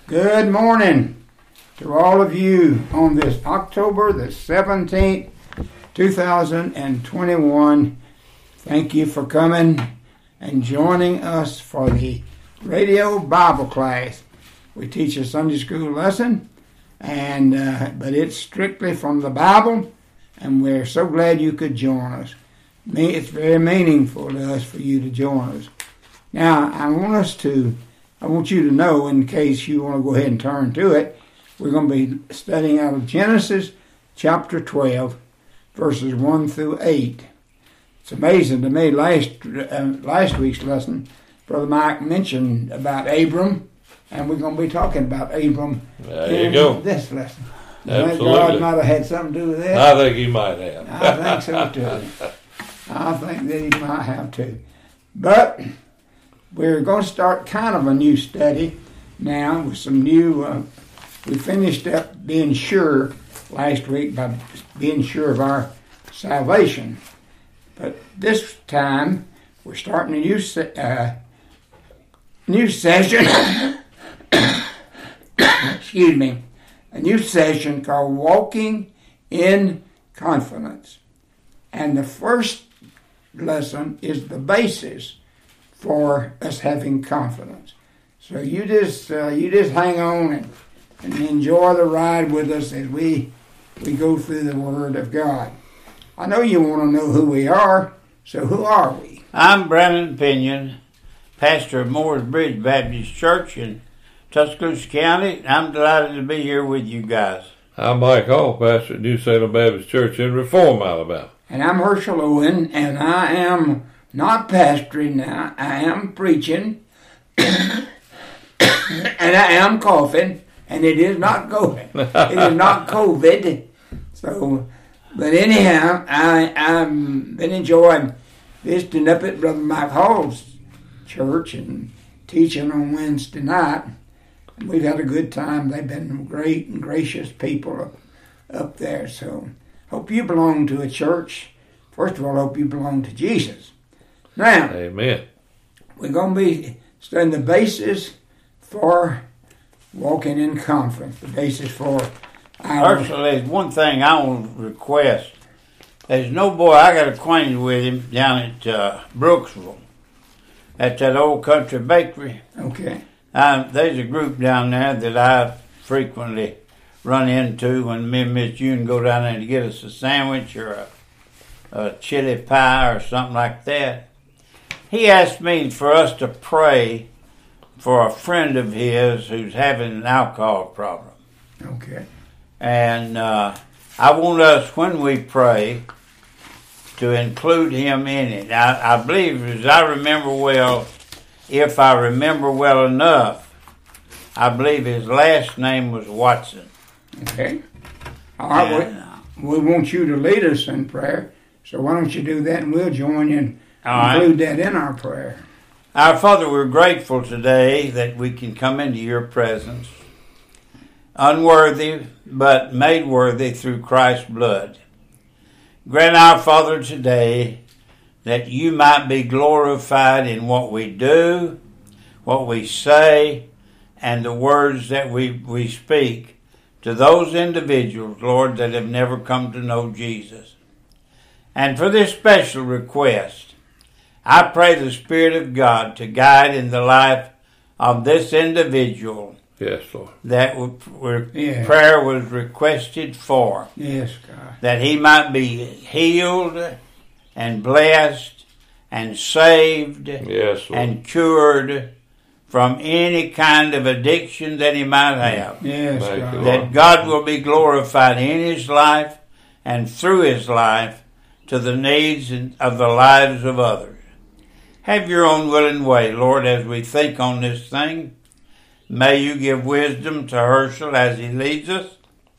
Good morning to all of you on this October the 17th, 2021. Thank you for coming and joining us for the radio Bible class. We teach a Sunday school lesson, but it's strictly from the Bible, and we're so glad you could join us. It's very meaningful to us for you to join us. Now, I want you to know, in case you want to go ahead and turn to it, we're going to be studying out of Genesis chapter 12, verses 1 through 8. It's amazing to me, last week's lesson, Brother Mike mentioned about Abram, and we're going to be talking about Abram in this lesson. Absolutely. God might have had something to do with that. I think he might have. I think so too. I think that he might have too. But we're going to start kind of a new study now with some new. We finished up being sure last week by being sure of our salvation. But this time we're starting a new session. Excuse me. A new session called Walking in Confidence. And the first lesson is the basis for us having confidence. So you just hang on and enjoy the ride with us as we go through the Word of God. I know you want to know who we are, so who are we? I'm Brandon Pinion, pastor of Moores Bridge Baptist Church in Tuscaloosa County. I'm delighted to be here with you guys. I'm Mike Hall, pastor at New Salem Baptist Church in Reform, Alabama. And I'm Herschel Owen, and I am not pastoring now. I am preaching, and I am coughing, and it is not COVID. It is not COVID. So, but anyhow, I've been enjoying visiting up at Brother Mike Hall's church and teaching on Wednesday night. We've had a good time. They've been great and gracious people up there. So, hope you belong to a church. First of all, I hope you belong to Jesus. Now, Amen. We're going to be studying the basis for walking in confidence. The basis for our... Herschel, there's one thing I want to request. There's no boy, I got acquainted with him down at Brooksville, at that old country bakery. Okay. There's a group down there that I frequently run into when me and Miss June go down there to get us a sandwich or a chili pie or something like that. He asked me for us to pray for a friend of his who's having an alcohol problem. Okay. And I want us, when we pray, to include him in it. I believe, as I remember well, if I remember well enough, I believe his last name was Watson. Okay. All right. We want you to lead us in prayer. So why don't you do that, and we'll join you and include that in our prayer. Our Father, we're grateful today that we can come into your presence, unworthy but made worthy through Christ's blood. Grant, our Father, today that you might be glorified in what we do, what we say, and the words that we speak to those individuals, Lord, that have never come to know Jesus. And for this special request, I pray the Spirit of God to guide in the life of this individual. Yes, Lord. That prayer was requested for. Yes, God. That he might be healed and blessed and saved, yes, Lord, and cured from any kind of addiction that he might have. Yes, God. That God will be glorified in his life and through his life to the needs of the lives of others. Have your own willing way, Lord, as we think on this thing. May you give wisdom to Herschel as he leads us.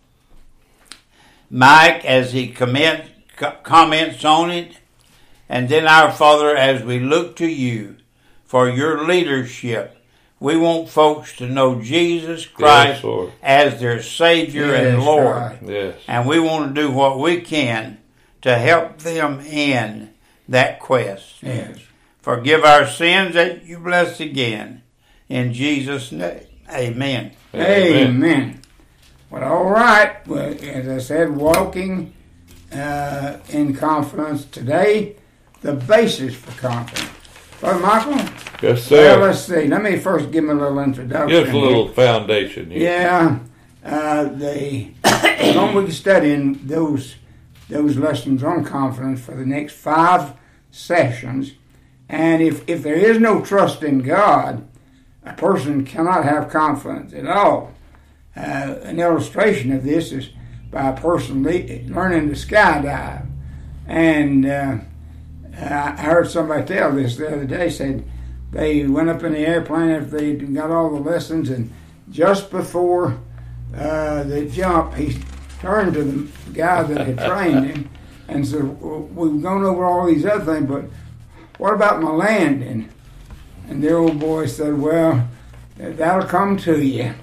Mike, as he comments on it. And then, our Father, as we look to you for your leadership, we want folks to know Jesus Christ as their Savior and Lord. Right. Yes. And we want to do what we can to help them in that quest. Yes. Forgive our sins that you bless again. In Jesus' name. Amen. Amen. Well, all right. Well, as I said, walking in confidence today, the basis for confidence. Brother Michael? Yes, sir. Well, let's see. Let me first give him a little introduction. Just a little foundation here. Yeah. We're going to be studying those lessons on confidence for the next 5 sessions. And if there is no trust in God, a person cannot have confidence at all. An illustration of this is by a person learning to skydive. And I heard somebody tell this the other day, said they went up in the airplane after they got all the lessons, and just before the jump, he turned to the guy that had trained him and said, well, we've gone over all these other things, but what about my landing? And the old boy said, well, that'll come to you.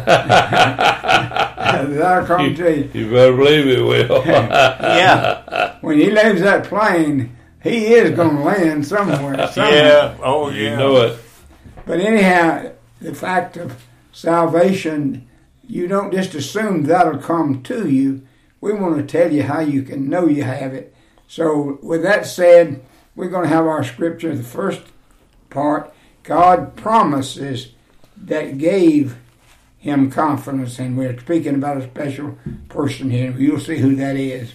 That'll come to you. You better believe it will. Yeah. When he leaves that plane, he is going to land somewhere. Yeah. Oh, yeah. You know it. But anyhow, the fact of salvation, you don't just assume that'll come to you. We want to tell you how you can know you have it. So with that said, we're going to have our scripture. The first part, God promises that gave him confidence, and we're speaking about a special person here. You'll see who that is.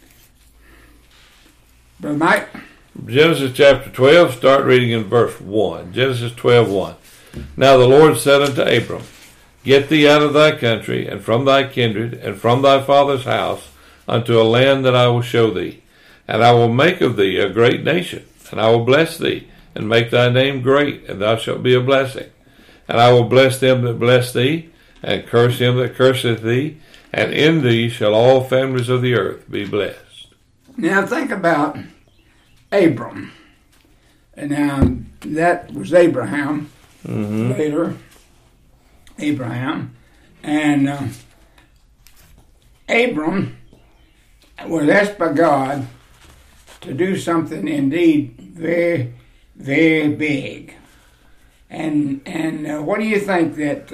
Brother Mike? Genesis chapter 12, start reading in verse 1. Genesis 12:1. Now the Lord said unto Abram, Get thee out of thy country, and from thy kindred, and from thy father's house, unto a land that I will show thee. And I will make of thee a great nation, and I will bless thee, and make thy name great, and thou shalt be a blessing. And I will bless them that bless thee, and curse him that curseth thee, and in thee shall all families of the earth be blessed. Now think about Abram. And now that was Abraham later. Abraham. And Abram was asked by God to do something indeed very, very big. And what do you think that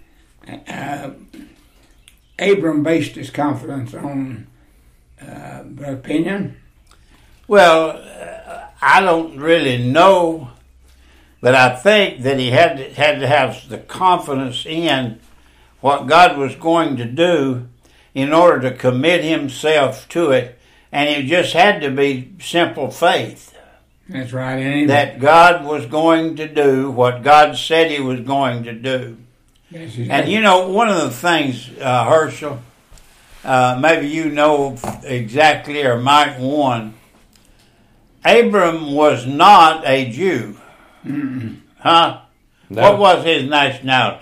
Abram based his confidence on? Opinion? Well, I don't really know, but I think that he had to have the confidence in what God was going to do in order to commit himself to it, and it just had to be simple faith. That's right. Anyway. That God was going to do what God said he was going to do. Yes, and you know, one of the things, Herschel, maybe you know exactly or might one, Abram was not a Jew. Huh? No. What was his nationality?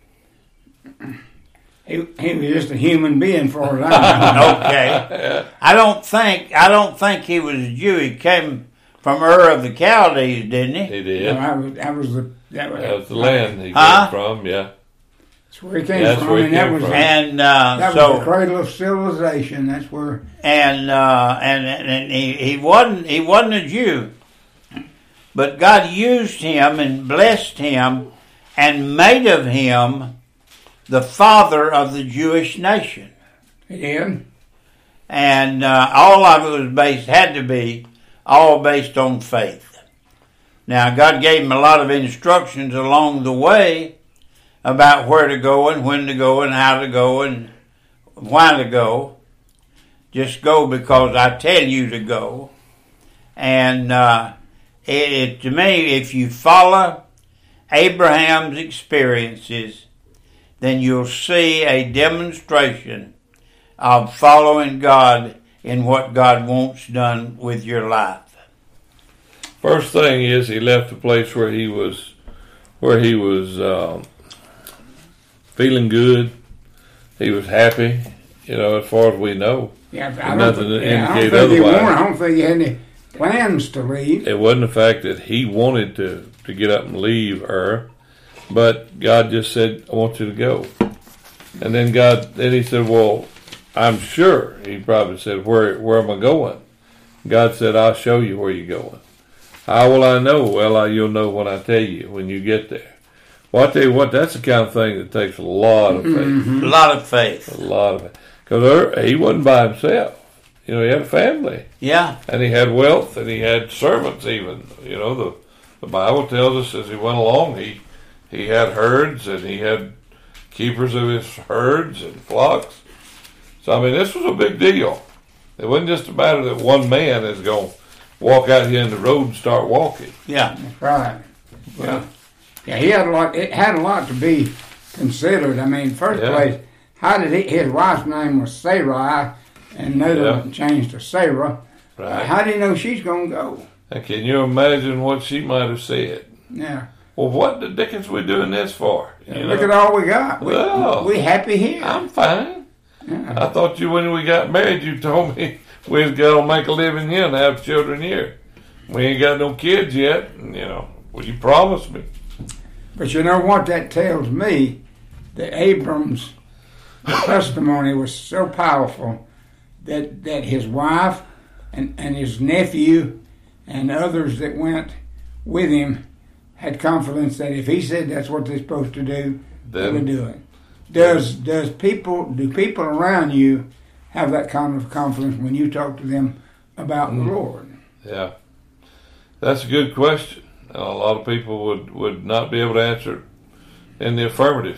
He was just a human being for as I know. Okay. I don't think he was a Jew. He came from Ur of the Chaldees, didn't he? He did. That was the land he came from, yeah. That's where he came That's from. where he And that came was from. And that so was the cradle of civilization. That's where. and he wasn't a Jew, but God used him and blessed him and made of him the father of the Jewish nation. He did. And all of it was had to be all based on faith. Now, God gave him a lot of instructions along the way about where to go and when to go and how to go and why to go. Just go because I tell you to go. And to me, if you follow Abraham's experiences, then you'll see a demonstration of following God in what God wants done with your life. First thing is he left a place where he was feeling good. He was happy, as far as we know. Yeah, Nothing to indicate otherwise. I don't think he had any plans to leave. It wasn't the fact that he wanted to get up and leave Ur, but God just said, I want you to go. And then he said, well, I'm sure. He probably said, where am I going? God said, I'll show you where you're going. How will I know? Well, you'll know when I tell you, when you get there. Well, I tell you what, that's the kind of thing that takes a lot of faith. A lot of faith. A lot of it. Because he wasn't by himself. He had a family. Yeah. And he had wealth, and he had servants even. The Bible tells us as he went along, he had herds, and he had keepers of his herds and flocks. So, I mean, this was a big deal. It wasn't just a matter that one man is going to walk out here in the road and start walking. Yeah. That's right. Well, yeah, he had a lot. It had a lot to be considered. I mean, first place, how did his wife's name was Sarai, and another changed to Sarah. Right. How do you know she's going to go? And can you imagine what she might have said? Yeah. Well, what the dickens we doing this for? Look at all we got. We happy here. I'm fine. Yeah. I thought when we got married, you told me we was going to make a living here and have children here. We ain't got no kids yet. Well, you promised me. But you know what that tells me? That Abram's testimony was so powerful that his wife and his nephew and others that went with him had confidence that if he said that's what they're supposed to do, they would do it. Do people around you have that kind of confidence when you talk to them about the Lord? Yeah, that's a good question. A lot of people would not be able to answer it in the affirmative,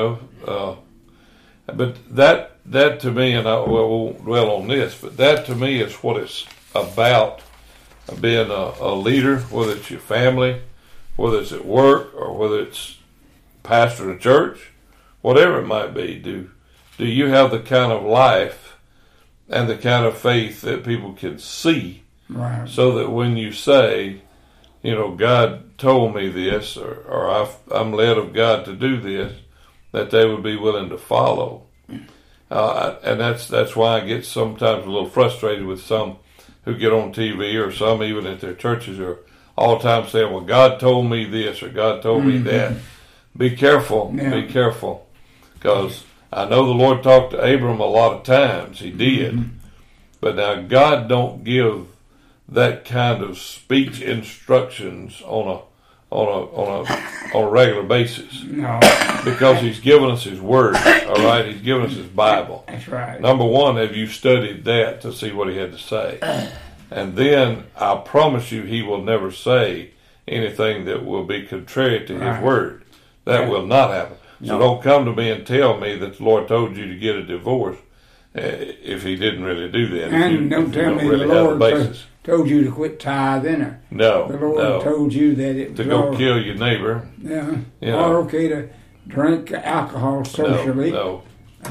But that to me, and I won't dwell on this, but that to me is what it's about, being a leader, whether it's your family, whether it's at work, or whether it's pastor of a church, whatever it might be. Do you have the kind of life and the kind of faith that people can see, right? So that when you say, God told me this, or I'm led of God to do this, that they would be willing to follow. And that's why I get sometimes a little frustrated with some who get on TV, or some even at their churches, are all the time saying, well, God told me this, or God told me that. Be careful. Yeah. Be careful. Because I know the Lord talked to Abram a lot of times. He did. But now God don't give that kind of speech instructions on a regular basis. No. Because He's given us His Word, all right? He's given us His Bible. That's right. Number one, have you studied that to see what He had to say? And then, I promise you, He will never say anything that will be contrary to His Word. That will not happen. So don't come to me and tell me that the Lord told you to get a divorce if He didn't really do that. And don't tell me the Lord told you to quit tithing, or the Lord told you that it was to go kill your neighbor. Yeah, or okay to drink alcohol socially. Or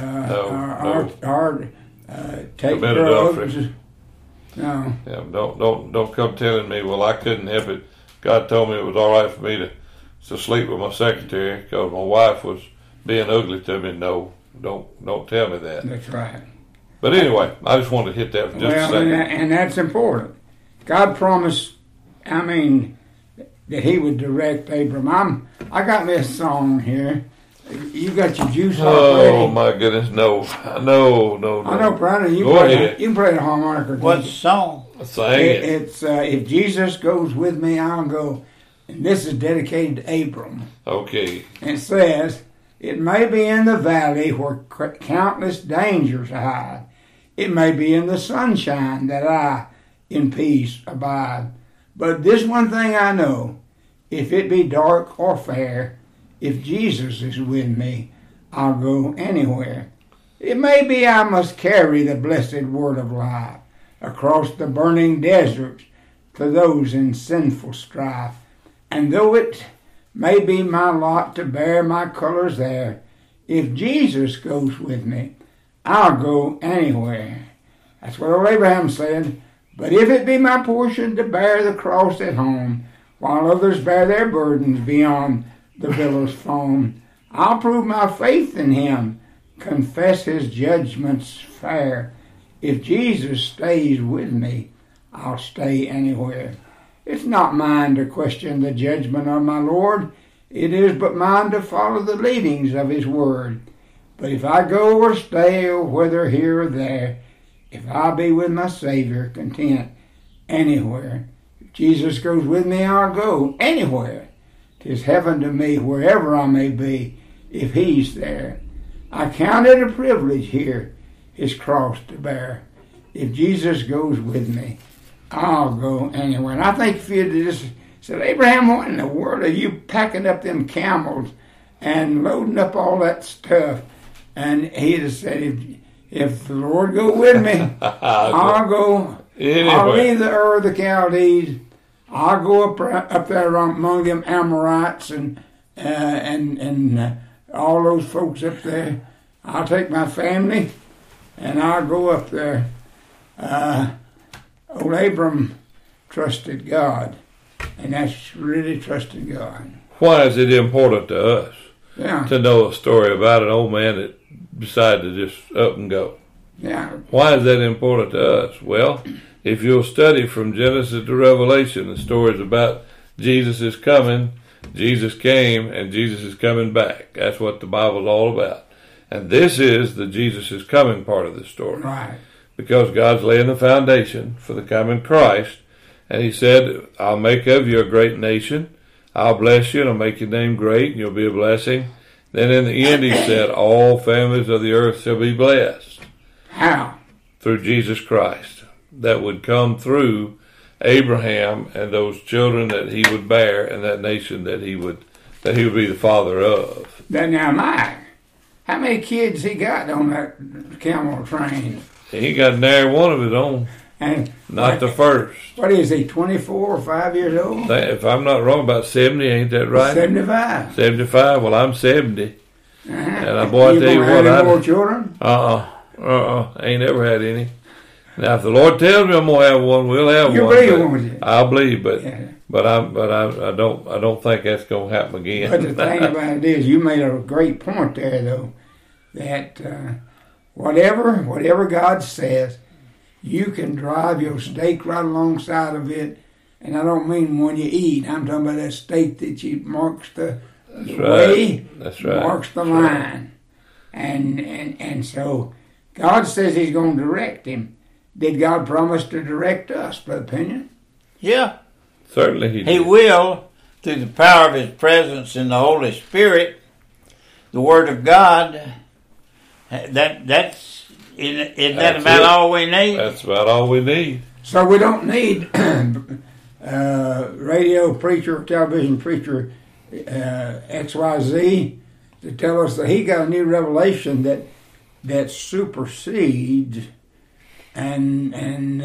take drugs. No. Yeah, don't come telling me, well, I couldn't help it. God told me it was all right for me to sleep with my secretary because my wife was being ugly to me. No, don't tell me that. That's right. But anyway, I just wanted to hit that for just a second. And that's important. God promised, that He would direct Abram. I got me a song here. You got your juice already? Oh, my goodness, no. I know, Brandon. You can play the harmonica. What song? Sing it. It's If Jesus Goes With Me, I'll Go. And this is dedicated to Abram. Okay. And it says, it may be in the valley where countless dangers hide. It may be in the sunshine that I in peace abide. But this one thing I know, if it be dark or fair, if Jesus is with me, I'll go anywhere. It may be I must carry the blessed word of life across the burning deserts to those in sinful strife. And though it may be my lot to bear my colors there, if Jesus goes with me, I'll go anywhere. That's what old Abraham said. But if it be my portion to bear the cross at home, while others bear their burdens beyond the billows' foam, I'll prove my faith in Him, confess His judgments fair. If Jesus stays with me, I'll stay anywhere. It's not mine to question the judgment of my Lord. It is but mine to follow the leadings of His word. But if I go or stay, or whether here or there, if I be with my Savior, content anywhere. If Jesus goes with me, I'll go anywhere. 'Tis heaven to me wherever I may be, if He's there. I count it a privilege here, His cross to bear. If Jesus goes with me, I'll go anywhere. And I think if you'd just said, Abraham, what in the world are you packing up them camels and loading up all that stuff? And he'd have said, if the Lord go with me, I'll go. Anyway. I'll leave the Ur of the Chaldees. I'll go up there among them Amorites and all those folks up there. I'll take my family and I'll go up there. Old Abram trusted God, and that's really trusted God. Why is it important to us Yeah, to know a story about an old man that decided to just up and go? yeah. Why is that important to us? Well, if you'll study from Genesis to Revelation, the stories about Jesus is coming, Jesus came, and Jesus is coming back. That's what the Bible's all about. And this is the Jesus is coming part of the story. Right. Because God's laying the foundation for the coming Christ. And He said, I'll make of you a great nation. I'll bless you and I'll make your name great and you'll be a blessing. Then in the end He said, all families of the earth shall be blessed. How? Through Jesus Christ. That would come through Abraham and those children that he would bear and that nation that he would be the father of. Then now, Mike, how many kids he got on that camel train? He got nary one of his own. And Not the first. what is he, 24 or 5 years old? If I'm not wrong, about 70, ain't that right? 75. 75. Well, I'm 70. Uh-huh. And I boy, I You tell you gonna what, have any more children? Ain't never had any. Now, if the Lord tells me I'm gonna have one, we'll have You one. believe, but won't you? I believe, but Yeah. I don't think that's gonna happen again. But the thing about it is, you made a great point there, though, that whatever God says, you can drive your steak right alongside of it. And I don't mean when you eat. I'm talking about that steak that you marks the way, That's right. marks the line. And so God says He's going to direct him. Did God promise to direct us, Brother Pinion? Yeah, Certainly He did. He will, through the power of His presence in the Holy Spirit, the Word of God. Isn't that That's about it. all we need? That's about all we need. So we don't need radio preacher, television preacher, XYZ to tell us that he got a new revelation that supersedes and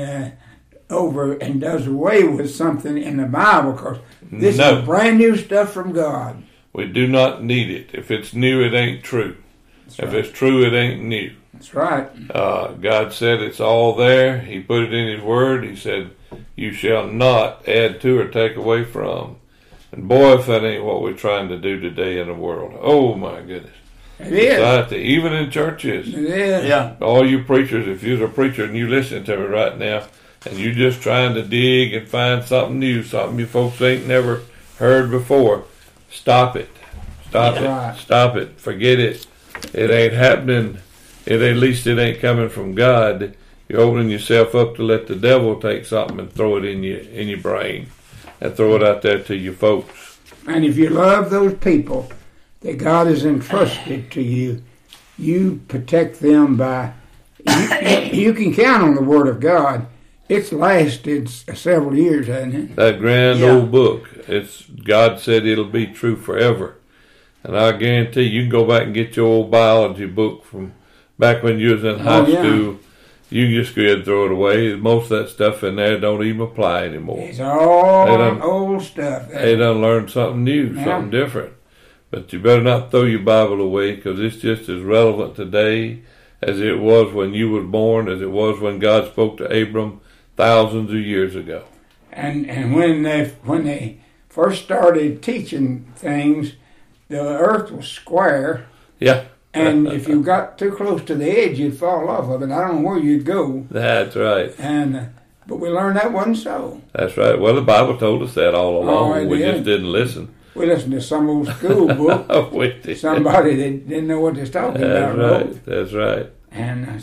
does away with something in the Bible, because this No. is brand new stuff from God. We do not need it. If it's new, it ain't true. If it's true, it ain't new. That's right. God said it's all there. He put it in His Word. He said, you shall not add to or take away from. And boy, if that ain't what we're trying to do today in the world. Oh, my goodness. It is. Society, even in churches. It is. Yeah. All you preachers, if you're a preacher and you listen to me right now, and you're just trying to dig and find something new, something you folks ain't never heard before, stop it. Stop it. Right. Stop it. Forget it. It ain't happening. At least it ain't coming from God. You're opening yourself up to let the devil take something and throw it in your brain and throw it out there to your folks. And if you love those people that God has entrusted to you, you protect them by. You can count on the Word of God. It's lasted several years, hasn't it? That grand Yeah. old book. God said it'll be true forever. And I guarantee you can go back and get your old biology book from back when you was in high yeah. school. You can just go ahead and throw it away. Most of that stuff in there don't even apply anymore. It's all They done- old stuff. They done learned something new, Yeah. something different. But you better not throw your Bible away, because it's just as relevant today as it was when you was born, as it was when God spoke to Abram thousands of years ago. And when they first started teaching things, the earth was square, Yeah. and if you got too close to the edge, you'd fall off of it. I don't know where you'd go. That's right. But we learned that wasn't so. That's right. Well, the Bible told us that all along. it We did. just didn't listen. We listened to some old school book. We did. Somebody that didn't know what they was talking about. That's wrote. right. That's right. And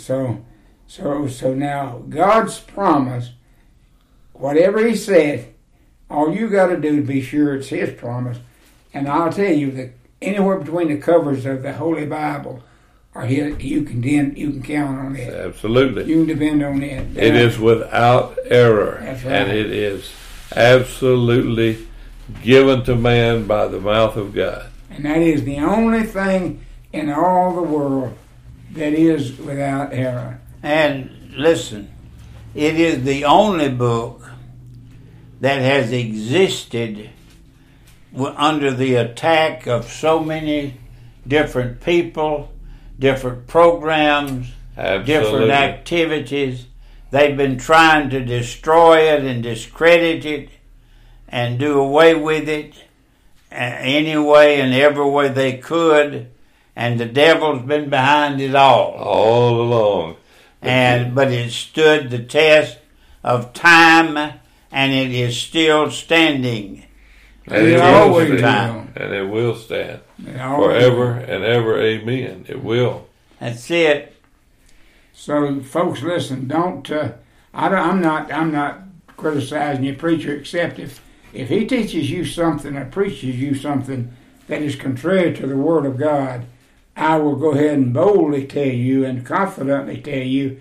so now God's promise, whatever He said, all you got to do to be sure it's His promise And I'll tell you that anywhere between the covers of the Holy Bible are here, you can count on it. Absolutely. You can depend on it. It is without error. That's right. And it is absolutely given to man by the mouth of God. And that is the only thing in all the world that is without error. And listen, it is the only book that has existed under the attack of so many different people, different programs, different activities. They've been trying to destroy it and discredit it and do away with it any way and every way they could. And the devil's been behind it all along. But it stood the test of time, and it is still standing. And it will stand. And it will stand forever and ever. Amen. It will. That's it. So, folks, listen. Don't. I'm not criticizing your preacher, except if he teaches you something or preaches you something that is contrary to the Word of God, I will go ahead and boldly tell you and confidently tell you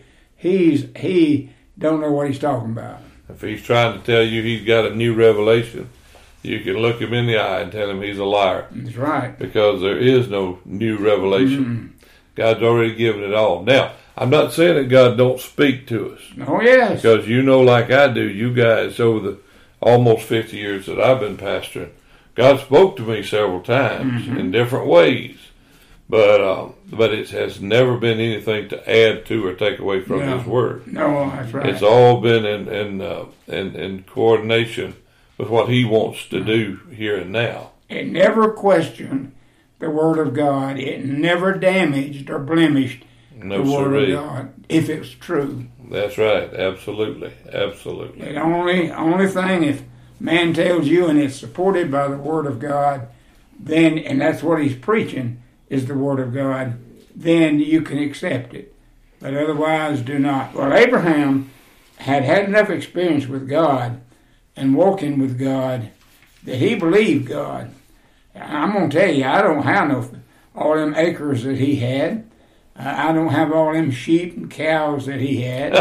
he don't know what he's talking about. If he's trying to tell you he's got a new revelation, you can look him in the eye and tell him he's a liar. That's right. Because there is no new revelation. Mm-hmm. God's already given it all. Now, I'm not saying that God don't speak to us. Oh, yes. Because you know, like I do, you guys, over the almost 50 years that I've been pastoring, God spoke to me several times in different ways. But it has never been anything to add to or take away from His Word. No, that's right. It's all been in coordination with what He wants to do here and now. It never questioned the Word of God. It never damaged or blemished the Word of God, if it was true. That's right. Absolutely. Absolutely. The only thing, if man tells you and it's supported by the Word of God, then, and that's what he's preaching, is the Word of God, then you can accept it. But otherwise, do not. Well, Abraham had enough experience with God and walking with God that he believed God. I'm going to tell you, I don't have all them acres that he had. I don't have all them sheep and cows that he had.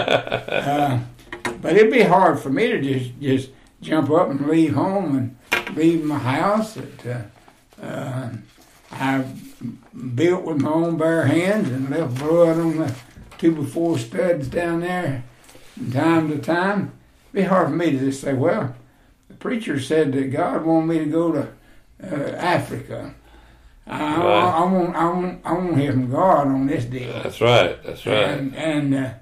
But it'd be hard for me to just jump up and leave home and leave my house that I built with my own bare hands and left blood on the 2x4 studs down there from time to time. It'd be hard for me to just say, well, the preacher said that God wanted me to go to Africa. I won't hear from God on this deal. That's right. And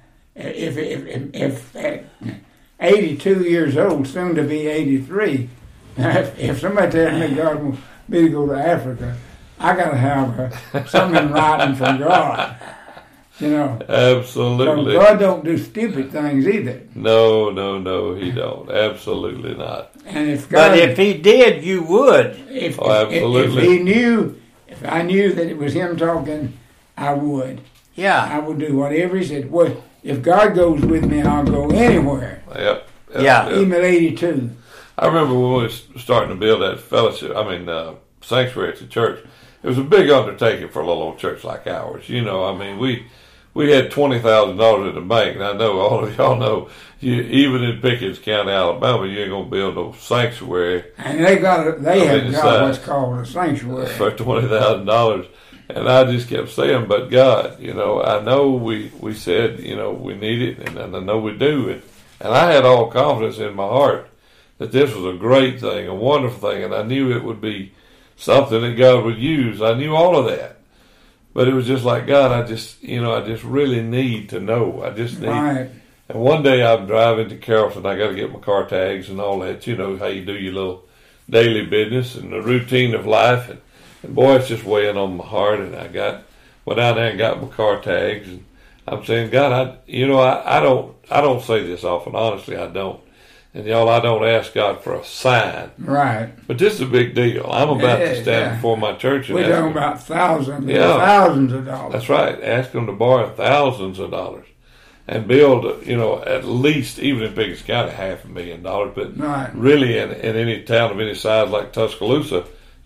if at 82 years old, soon to be 83, if somebody tells me God wants me to go to Africa, I got to have something in writing from God. You know. Absolutely. So God don't do stupid things either. No, He don't. Absolutely not. And if He did, you would. Absolutely. If I knew that it was Him talking, I would. Yeah. I would do whatever He said. Well, if God goes with me, I'll go anywhere. Yep. Even at 82. I remember when we were starting to build that fellowship, sanctuary at the church. It was a big undertaking for a little old church like ours. You know, we had $20,000 in the bank, and I know all of y'all know, even in Pickens County, Alabama, you ain't gonna build no sanctuary. And they have got what's called a sanctuary for $20,000. And I just kept saying, but God, I know we said, we need it, and I know we do. And I had all confidence in my heart that this was a great thing, a wonderful thing, and I knew it would be something that God would use. I knew all of that. But it was just like, God, I just really need to know. I just need. Right. And one day I'm driving to Carrollton. I got to get my car tags and all that. You know how you do your little daily business and the routine of life. And boy, it's just weighing on my heart. And I went down there and got my car tags. And I'm saying, God, I don't say this often. Honestly, I don't. And y'all, I don't ask God for a sign. Right. But this is a big deal. I'm about to stand before my church and we're talking about thousands of dollars. That's right. Ask them to borrow thousands of dollars and build, at least, even in Pickens County, $500,000. But really in any town of any size like Tuscaloosa,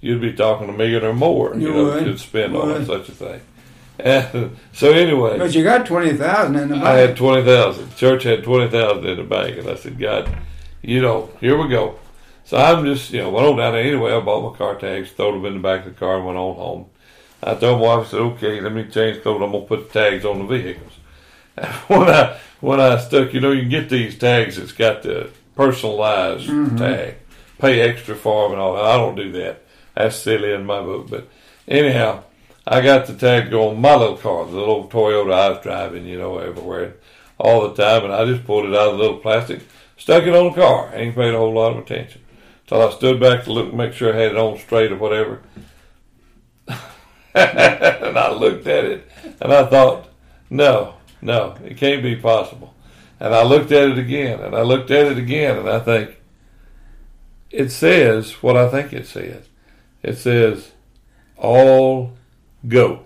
you'd be talking $1 million or more. You know, to spend on such a thing. And so anyway, but you got 20,000 in the bank. I had 20,000. Church had 20,000 in the bank, and I said, God, here we go. So I'm just, went on down there anyway. I bought my car tags, threw them in the back of the car, and went on home. I told my wife, I said, okay, let me change clothes. I'm gonna put the tags on the vehicles. And when I stuck, you can get these tags. It's got the personalized tag. Pay extra for them and all that. I don't do that. That's silly in my book. But anyhow, I got the tag to go on my little car, the little Toyota I was driving, everywhere, all the time. And I just pulled it out of the little plastic, stuck it on the car. I ain't paid a whole lot of attention. Till I stood back to look, make sure I had it on straight or whatever. And I looked at it, and I thought, no, it can't be possible. And I looked at it again, and I looked at it again, and I think, it says what I think it says. It says, all go.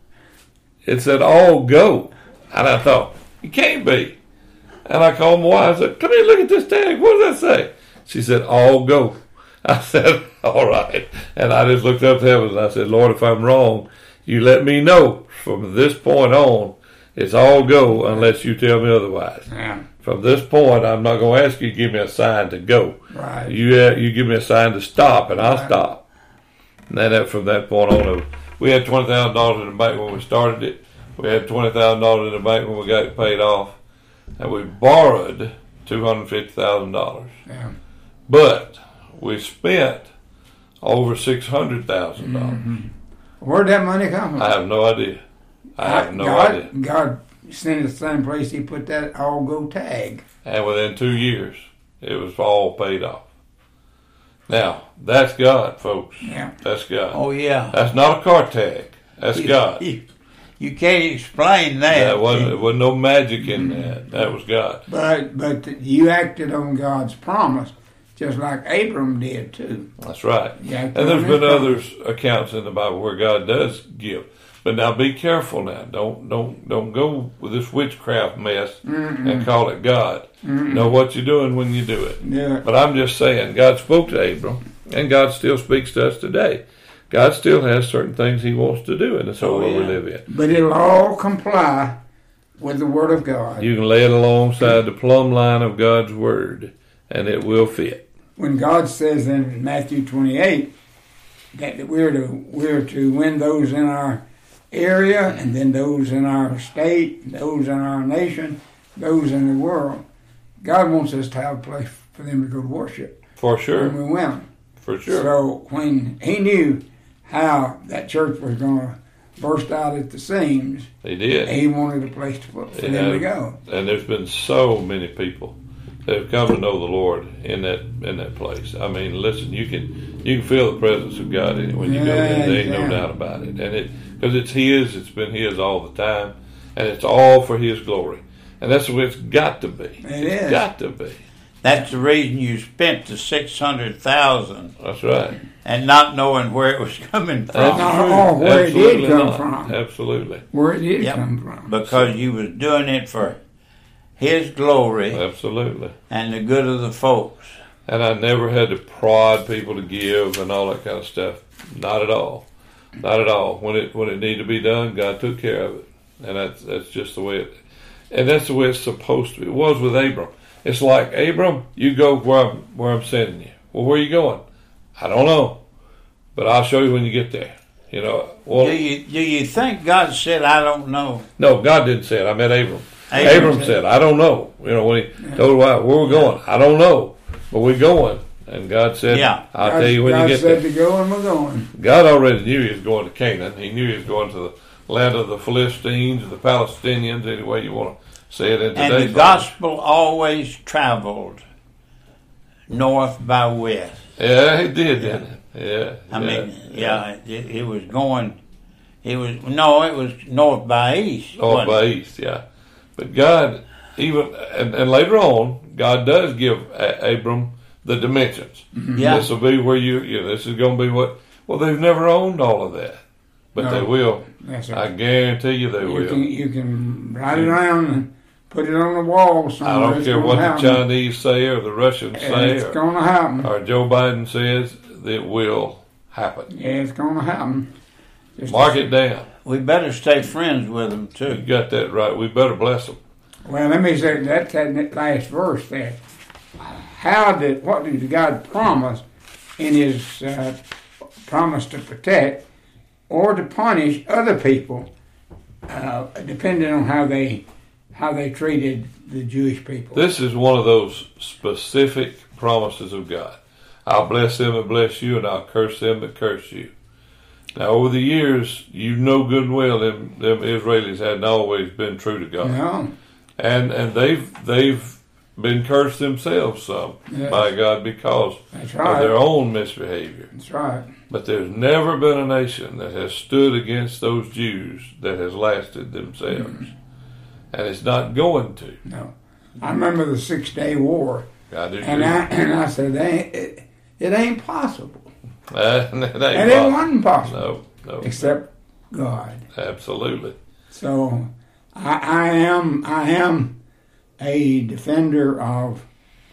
It said, all go. And I thought, it can't be. And I called my wife, I said, come here, look at this tag. What does that say? She said, all go. I said, all right. And I just looked up to heaven and I said, Lord, if I'm wrong, you let me know. From this point on, it's all go unless you tell me otherwise. Yeah. From this point, I'm not going to ask you to give me a sign to go. Right. You give me a sign to stop, and I'll stop. And then from that point on, we had $20,000 in the bank when we started it. We had $20,000 in the bank when we got it paid off. And we borrowed $250,000. Yeah. But we spent over $600,000. Where'd that money come from? I have no idea. I have no idea. God sent it the same place He put that all go tag. And within 2 years, it was all paid off. Now, that's God, folks. Yeah. That's God. Oh, yeah. That's not a car tag. That's God. You can't explain that. There wasn't no magic in that. That was God. But you acted on God's promise, just like Abram did too. That's right. And there's been other accounts in the Bible where God does give. But now be careful now. Don't go with this witchcraft mess and call it God. Know what you're doing when you do it. Yeah. But I'm just saying, God spoke to Abram, and God still speaks to us today. God still has certain things He wants to do in this whole world we live in. But it'll all comply with the Word of God. You can lay it alongside the plumb line of God's Word, and it will fit. When God says in Matthew 28 that we're to win those in our area, and then those in our state, those in our nation, those in the world, God wants us to have a place for them to go to worship. For sure. When we win them. For sure. So when He knew how that church was going to burst out at the seams, He did. He wanted a place for them to go. And there's been so many people that have come to know the Lord in that place. I mean, listen, you can feel the presence of God when you go there. There ain't no doubt about it. And because it's His, it's been His all the time, and it's all for His glory. And that's the way it's got to be. It's got to be. That's the reason you spent the $600,000. That's right. And not knowing where it was coming from. Where it did come from. Absolutely. Where it did come from. Because you was doing it for His glory. Absolutely. And the good of the folks. And I never had to prod people to give and all that kind of stuff. Not at all. Not at all. When it needed to be done, God took care of it. And that's just the way that's the way it's supposed to be. It was with Abram. It's like, Abram, you go where I'm sending you. Well, where are you going? I don't know, but I'll show you when you get there. Well, do you think God said, I don't know? No, God didn't say it. I meant Abram. Abram said, I don't know. When he told where we're going, I don't know, but we're going. And God said, I'll tell you when you get there. God said to go, and we're going. God already knew He was going to Canaan. He knew He was going to the land of the Philistines, the Palestinians, any way you want to say it in today's And the gospel always traveled north by west. Yeah, it did, didn't it? Yeah. It was going. It was north by east. North by east, yeah. But God, and later on, God does give Abram the dimensions. Yeah. This will be where this is going to be what. Well, they've never owned all of that, but they will. That's right. I guarantee you they will. You can write it down and put it on the wall somewhere. I don't care what the Chinese say or the Russians say. It's going to happen. Or Joe Biden says, it will happen. Yeah, it's going to happen. Just Mark it down. We better stay friends with them, You too. got that right. We better bless them. Well, let me say that last verse there. What did God promise in His promise to protect or to punish other people, depending on how they treated the Jewish people? This is one of those specific promises of God. I'll bless them and bless you, and I'll curse them that curse you. Now, over the years, you know good and well them Israelis hadn't always been true to God, No. and they've been cursed themselves some Yes. by God because That's of right. their own misbehavior. That's right. But there's never been a nation that has stood against those Jews that has lasted themselves, and it's not going to. No. I remember the 6-Day War, I do. and I said, it ain't possible. And And it wasn't possible, No, except God. absolutely. So I am a defender of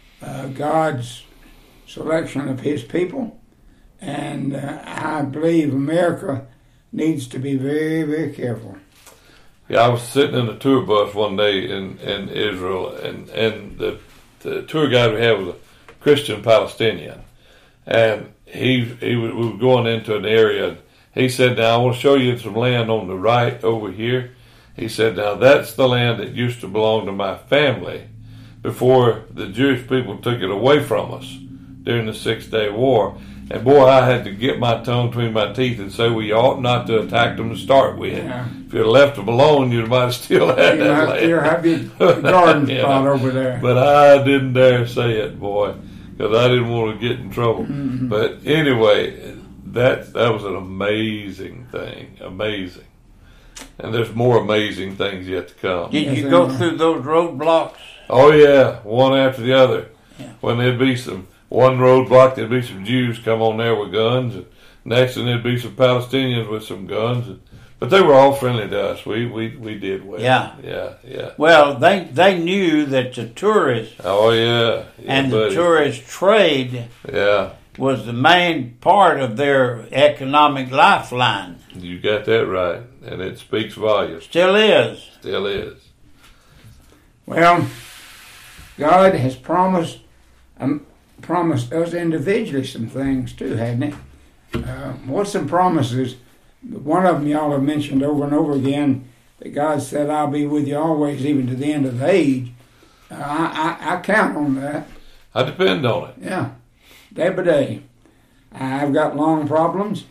God's selection of His people, and I believe America needs to be very, very careful. Yeah, I was sitting in a tour bus one day in Israel, and the tour guide we had was a Christian Palestinian, and we were going into an area. He said, "Now I want to show you some land on the right over here." He said, "Now that's the land that used to belong to my family before the Jewish people took it away from us during the 6-Day War." And boy, I had to get my tongue between my teeth and say, "We ought not to attack them to start with. Yeah. If you'd left them alone, you might have still had You that have, you land." have your garden You spot know, over there. But I didn't dare say it, boy, because I didn't want to get in trouble. Mm-hmm. But anyway, that was an amazing thing, amazing. And there's more amazing things yet to come. Did Yes, you go sir. through those roadblocks? Oh yeah, one after the other. Yeah. When there'd be one roadblock, there'd be some Jews come on there with guns, and next one there'd be some Palestinians with some guns. But they were all friendly to us. We did well. Yeah. Yeah. Well, they knew that the tourists Oh yeah. and the buddy. tourist trade Yeah, was the main part of their economic lifeline. you got that right, and it speaks volumes. Still is. Still is. Well, God has promised us individually some things too, hasn't He? What's some promises? One of them y'all have mentioned over and over again, that God said, "I'll be with you always, even to the end of the age." I count on that. I depend on it. Yeah, day by day. I've got lung problems.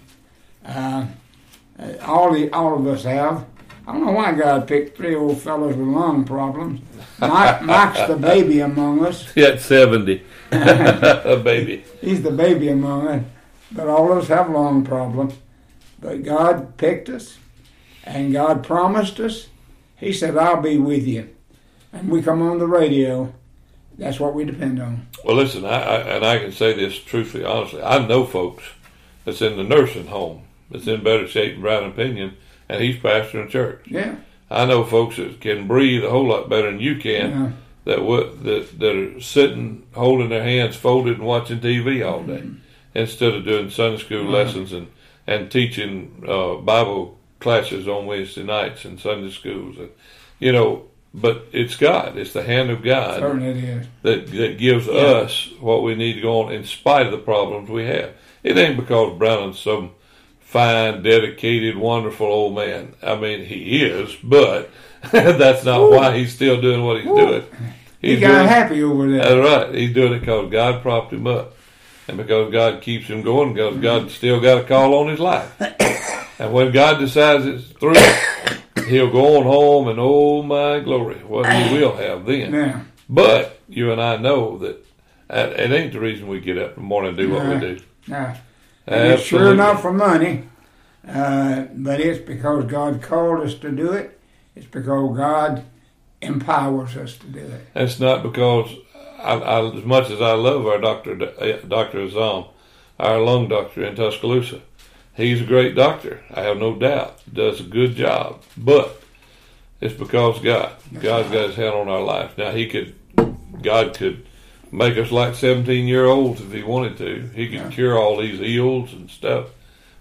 All of us have. I don't know why God picked 3 old fellows with lung problems. Mike's the baby among us. At 70, a baby. He's the baby among us. But all of us have lung problems. But God picked us, and God promised us. He said, "I'll be with you." And we come on the radio. That's what we depend on. Well, listen, I can say this truthfully, honestly. I know folks that's in the nursing home that's in better shape, in Brian opinion, and he's pastoring a church. Yeah. I know folks that can breathe a whole lot better than you can. Yeah. That are sitting, holding their hands folded and watching TV all day, instead of doing Sunday school lessons and teaching Bible classes on Wednesday nights and Sunday schools. And, but it's God. It's the hand of God Certainly it is. that gives us what we need to go on in spite of the problems we have. It ain't because Browning's some fine, dedicated, wonderful old man. I mean, he is, but that's not why he's still doing what he's doing. He got happy over there. That's right. He's doing it because God propped him up. And because God keeps him going, because God still got a call on his life. And when God decides it's through, he'll go on home and, oh my glory, what he will have then. Yeah. But you and I know that it ain't the reason we get up in the morning and do what we do. Nah. And it's sure not for money, but it's because God called us to do it. It's because God empowers us to do it. It's not because, as much as I love our Dr. Azam, our lung doctor in Tuscaloosa, he's a great doctor. I have no doubt. Does a good job. But it's because God's got his hand on our life. Now, God could make us like 17-year-olds if he wanted to. He could cure all these ills and stuff.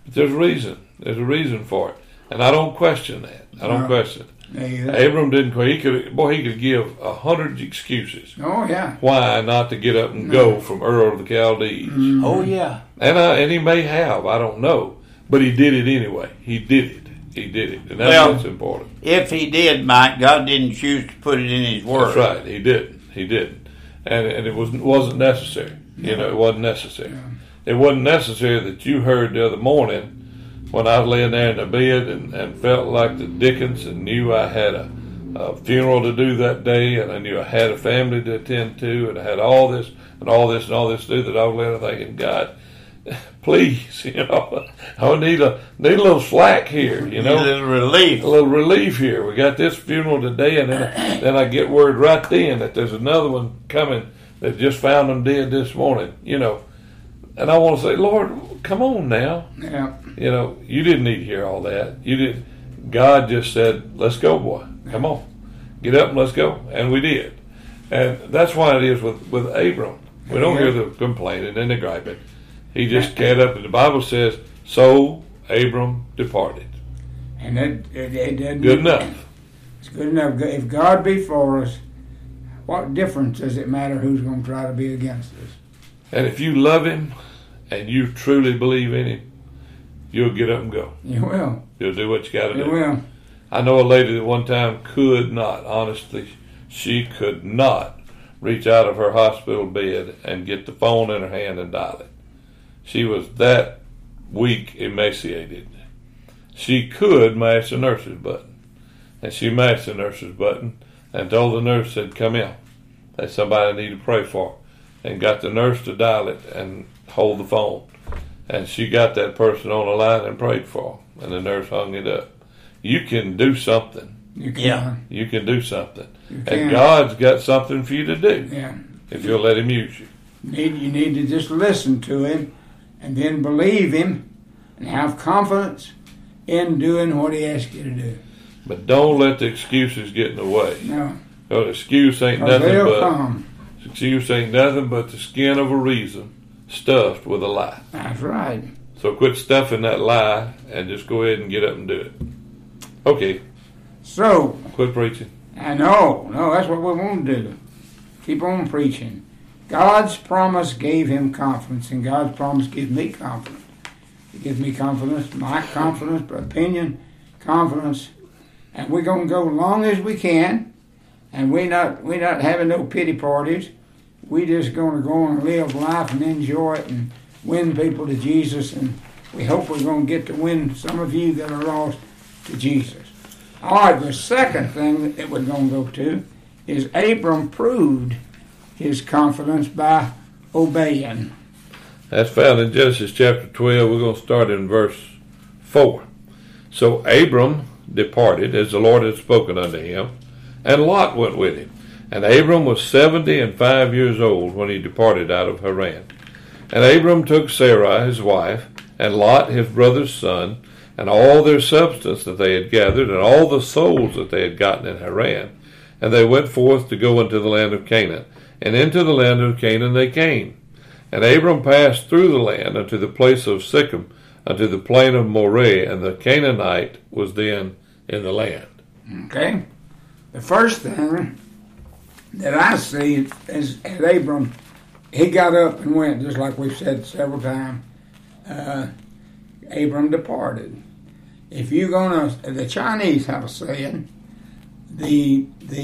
But there's a reason. There's a reason for it. And I don't question that. I don't question it. Yeah. Abram didn't quit. He could give 100 excuses. Oh, yeah. Why not to get up and go from Ur of the Chaldees? Mm-hmm. Oh, yeah. And he may have. I don't know. But he did it anyway. He did it. He did it. And that's Well, what's important. If he did, Mike, God didn't choose to put it in his word. That's right. He didn't. He didn't. And it wasn't necessary. You know, it wasn't necessary. Yeah. It wasn't necessary that you heard the other morning when I was laying there in the bed and felt like the Dickens and knew I had a funeral to do that day, and I knew I had a family to attend to, and I had all this and all this and all this to do, that I was laying there thinking, God, please, I need a little slack here, A little relief. a little relief here. We got this funeral today, and then I get word right then that there's another one coming that just found them dead this morning, And I want to say, Lord, come on now. Yeah. You didn't need to hear all that. You didn't. God just said, let's go, boy. Come on. Get up and let's go. And we did. And that's why it is with Abram. We don't hear the complaining and the griping. He just got up, and the Bible says, so Abram departed. And it doesn't. Good enough. It's good enough. If God be for us, what difference does it matter who's going to try to be against us? And if you love him and you truly believe in him, you'll get up and go. You will. You'll do what you got to do. You will. I know a lady that one time could not, honestly, she could not reach out of her hospital bed and get the phone in her hand and dial it. She was that weak, emaciated. She could mash the nurse's button. And she mashed the nurse's button and told the nurse, said, come in. That's somebody I need to pray for. And got the nurse to dial it and hold the phone. And she got that person on the line and prayed for them. And the nurse hung it up. You can do something. You can. Yeah. You can do something. You can. And God's got something for you to do. Yeah. If you'll let him use you. You need to just listen to him and then believe him and have confidence in doing what he asks you to do. But don't let the excuses get in the way. No. Because excuse ain't Or nothing they'll but come. excuse ain't nothing but the skin of a reason stuffed with a lie. That's right. So quit stuffing that lie and just go ahead and get up and do it. Okay, So, quit preaching. I know. No, that's what we want to do. Keep on preaching. God's promise gave him confidence, and God's promise gives me confidence. It gives me confidence, my confidence, opinion, confidence, and we're going to go long as we can. And we're not having no pity parties. We just going to go and live life and enjoy it and win people to Jesus. And we hope we're going to get to win some of you that are lost to Jesus. All right, the second thing that we're going to go to is Abram proved his confidence by obeying. That's found in Genesis chapter 12. We're going to start in verse 4. So Abram departed as the Lord had spoken unto him, and Lot went with him. And Abram was 75 years old when he departed out of Haran. And Abram took Sarai his wife, and Lot his brother's son, and all their substance that they had gathered, and all the souls that they had gotten in Haran. And they went forth to go into the land of Canaan. And into the land of Canaan they came. And Abram passed through the land unto the place of Sichem, unto the plain of Moreh, and the Canaanite was then in the land. Okay? The first thing that I see is Abram, he got up and went, just like we've said several times. Abram departed. If you're going to, the Chinese have a saying, the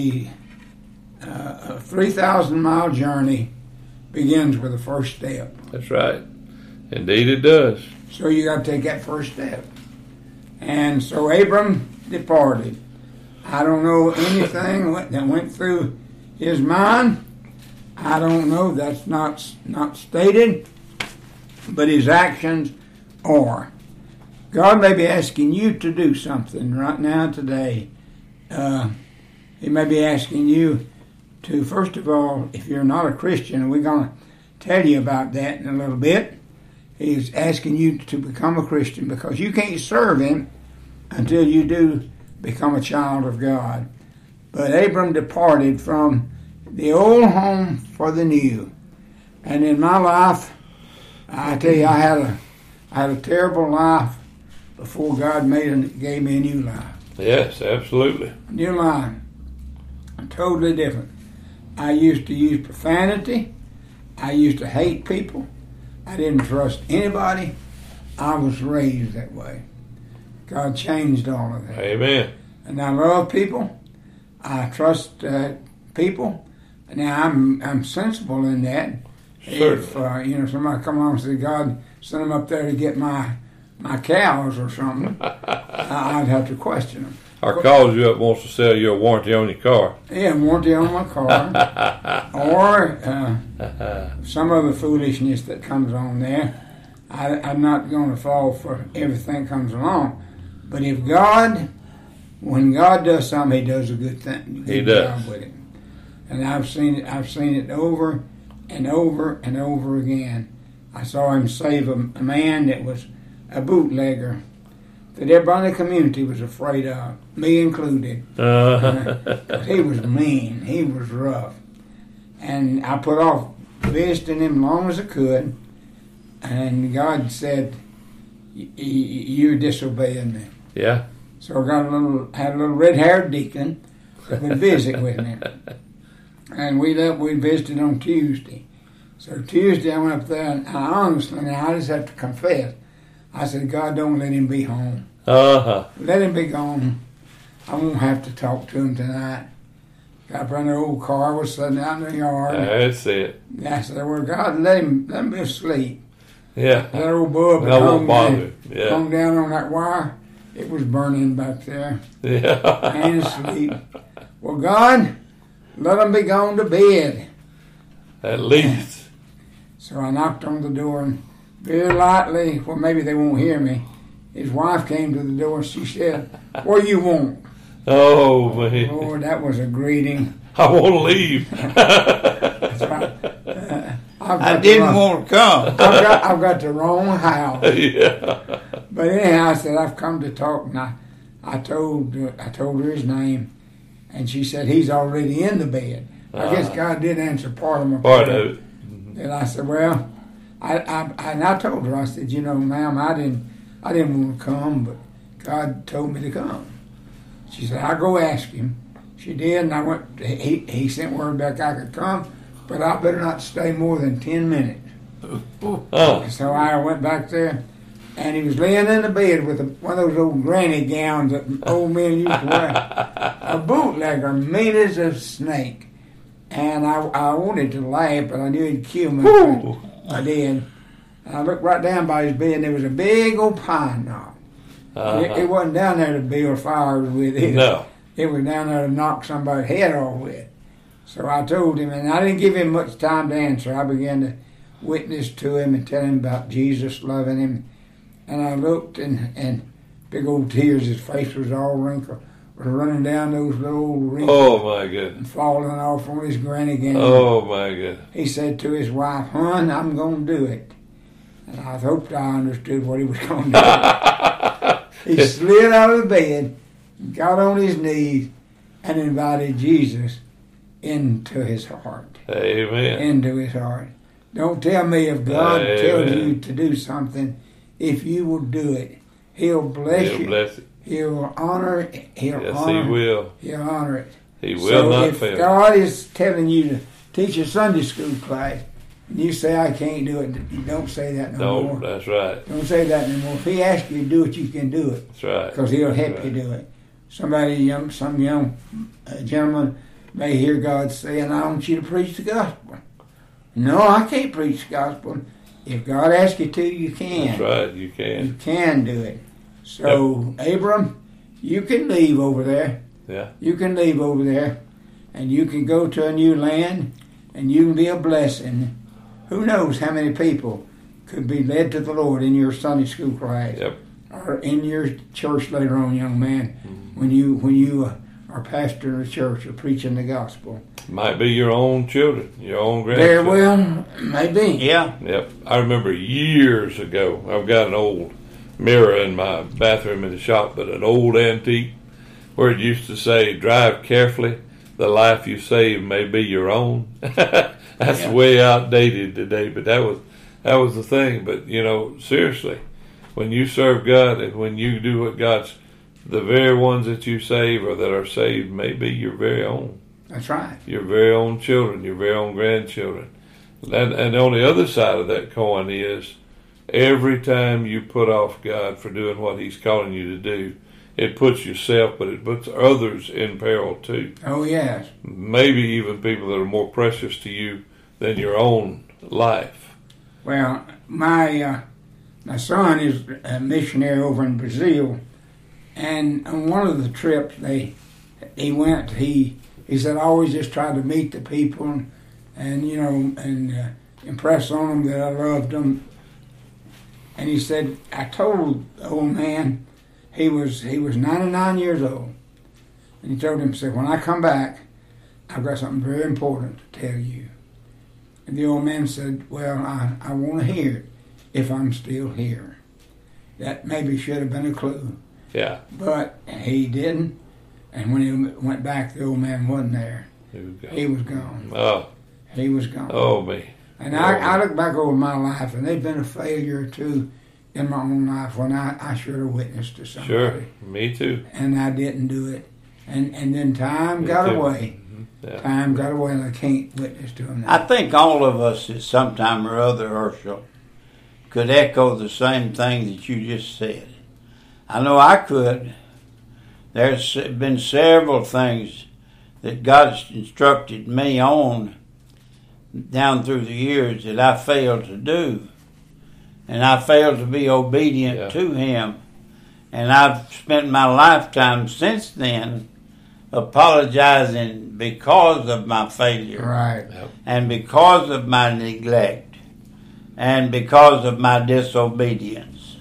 3,000-mile journey begins with the first step. That's right. Indeed it does. So you got to take that first step. And so Abram departed. I don't know anything that went through his mind. I don't know. That's not stated. But his actions are. God may be asking you to do something right now today. He may be asking you to, first of all, if you're not a Christian, and we're going to tell you about that in a little bit, he's asking you to become a Christian because you can't serve him until you do become a child of God. But Abram departed from the old home for the new. And in my life, I tell you, I I had a terrible life before God gave me a new life. Yes, absolutely. A new life. Totally different. I used to use profanity. I used to hate people. I didn't trust anybody. I was raised that way. God changed all of that. Amen. And I love people. I trust people. Now I'm sensible in that. Certainly. If somebody come along and say, God sent them up there to get my cows or something, I'd have to question them. Or calls you up, wants to sell you a warranty on your car. Yeah, warranty on my car. Or some other foolishness that comes on there. I'm not going to fall for everything that comes along. But when God does something, He does a good thing. He does. Job with it. And I've seen it over and over and over again. I saw Him save a man that was a bootlegger that everybody in the community was afraid of, me included. He was mean. He was rough. And I put off visiting him as long as I could. And God said, "You're disobeying me." Yeah. So I had a little red-haired deacon that would visit with me. And we visited on Tuesday. So Tuesday I went up there, and honestly, now I just have to confess, I said, God, don't let him be home. Let him be gone. I won't have to talk to him tonight. Got an old car was sitting out in the yard. That's it. I said, well, God, let him be asleep. Yeah. That old bulb I won't bother. Yeah. hung down on that wire. It was burning back there. Yeah. And asleep. Well, God, let him be gone to bed. At least. So I knocked on the door, and very lightly, well, maybe they won't hear me, his wife came to the door and she said, "What you want?" Oh, man. Lord, that was a greeting. I want to leave. That's right. I didn't want to come. I've got the wrong house. Yeah. But anyhow, I said, I've come to talk, and I told her his name, and she said, he's already in the bed. I guess God did answer part of my Part prayer. of it. And I said, well, I told her, I said, ma'am, I didn't want to come, but God told me to come. She said, I'll go ask him. She did, and I went. He sent word back I could come, but I better not stay more than 10 minutes. Oh. So I went back there, and he was laying in the bed with one of those old granny gowns that old men used to wear. A bootlegger, mean as a snake. And I wanted to laugh, but I knew he'd kill me. Ooh. I did. And I looked right down by his bed, and there was a big old pine knot. It wasn't down there to build fires with either. No. It was down there to knock somebody's head off with. So I told him, and I didn't give him much time to answer. I began to witness to him and tell him about Jesus loving him. And I looked, and big old tears, his face was all wrinkled, was running down those little old wrinkles. Oh, my goodness. And falling off on his granny gown. Oh, my goodness. He said to his wife, "Hon, I'm going to do it." And I hoped I understood what he was going to do. He slid out of the bed, got on his knees, and invited Jesus into his heart. Amen. Into his heart. Don't tell me if God tells you to do something, if you will do it, He'll bless you. He'll bless it. He'll honor it. He'll Yes, honor He will. He'll honor it. He will not if fail. God is telling you to teach a Sunday school class, and you say, I can't do it, you don't say that no No, more. that's right. Don't say that anymore. If He asks you to do it, you can do it. That's right. Because He'll help That's you right. do it. Some young gentleman may hear God saying, I want you to preach the gospel. No, I can't preach the gospel. If God asks you to, you can. That's right. You You can. can do it. So, Abram, you can leave over there. Yeah. You can leave over there, and you can go to a new land, and you can be a blessing. Who knows how many people could be led to the Lord in your Sunday school class, Yep. or in your church later on, young man, when you are pastor of the church or preaching the gospel. Might be your own children, your own Very grandchildren. well, maybe. Yeah. Yep. I remember years ago, I've got an old mirror in my bathroom in the shop, but an old antique where it used to say, drive carefully, the life you save may be your own. That's way outdated today, but that was the thing. But, seriously, when you serve God and when you do what God's, the very ones that you save or that are saved may be your very own. That's right. Your very own children, your very own grandchildren. And on the other side of that coin is every time you put off God for doing what He's calling you to do, it puts yourself, but it puts others in peril too. Oh, yes. Maybe even people that are more precious to you than your own life. Well, my son is a missionary over in Brazil, and on one of the trips he went, he said, I always just tried to meet the people and impress on them that I loved them. And he said, I told the old man, he was 99 years old, and he told him, said, when I come back, I've got something very important to tell you. And the old man said, well, I want to hear it if I'm still here. That maybe should have been a clue. Yeah. But he didn't. And when he went back, the old man wasn't there. He was gone. Oh. He was gone. Oh, me. And I look back over my life, and they've been a failure, too, in my own life when I should have witnessed to somebody. Sure. Me too. And I didn't do it. And then time got away. Yeah. Time got away, and I can't witness to him now. I think all of us at some time or other, Herschel, could echo the same thing that you just said. I know I could. There's been several things that God's instructed me on down through the years that I failed to do. And I failed to be obedient to Him. And I've spent my lifetime since then apologizing because of my failure. Right. Yep. And because of my neglect. And because of my disobedience.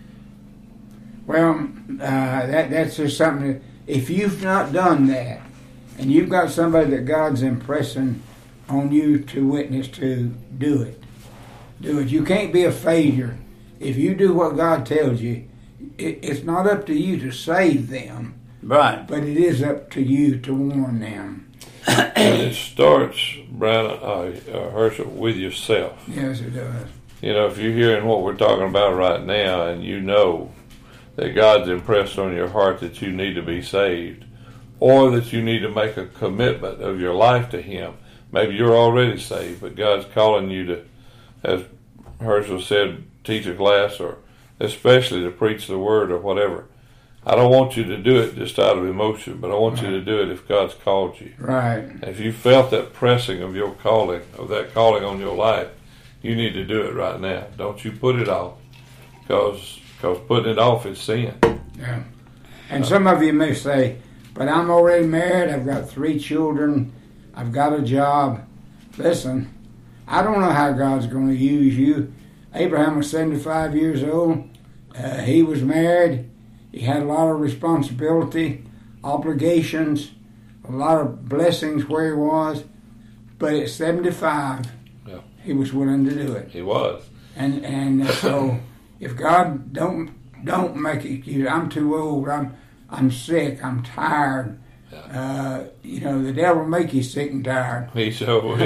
Well, that's just something that if you've not done that, and you've got somebody that God's impressing on you to witness to, do it. Do it. You can't be a failure. If you do what God tells you, it's not up to you to save them. Right. But it is up to you to warn them. And it starts, Brian, Herschel, with yourself. Yes, it does. You know, if you're hearing what we're talking about right now and you know that God's impressed on your heart that you need to be saved or that you need to make a commitment of your life to Him, maybe you're already saved, but God's calling you to, as Herschel said, teach a class or especially to preach the Word or whatever. I don't want you to do it just out of emotion, but I want you to do it if God's called you. Right. If you felt that pressing of your calling, of that calling on your life, you need to do it right now. Don't you put it off, because putting it off is sin. Yeah. And some of you may say, but I'm already married, I've got 3 children, I've got a job. Listen, I don't know how God's going to use you. Abraham was 75 years old. He was married. He had a lot of responsibility, obligations, a lot of blessings where he was. But at 75, he was willing to do it. He was. And so if God don't make it, I'm too old, I'm sick, I'm tired. The devil make you sick and tired. He sure will.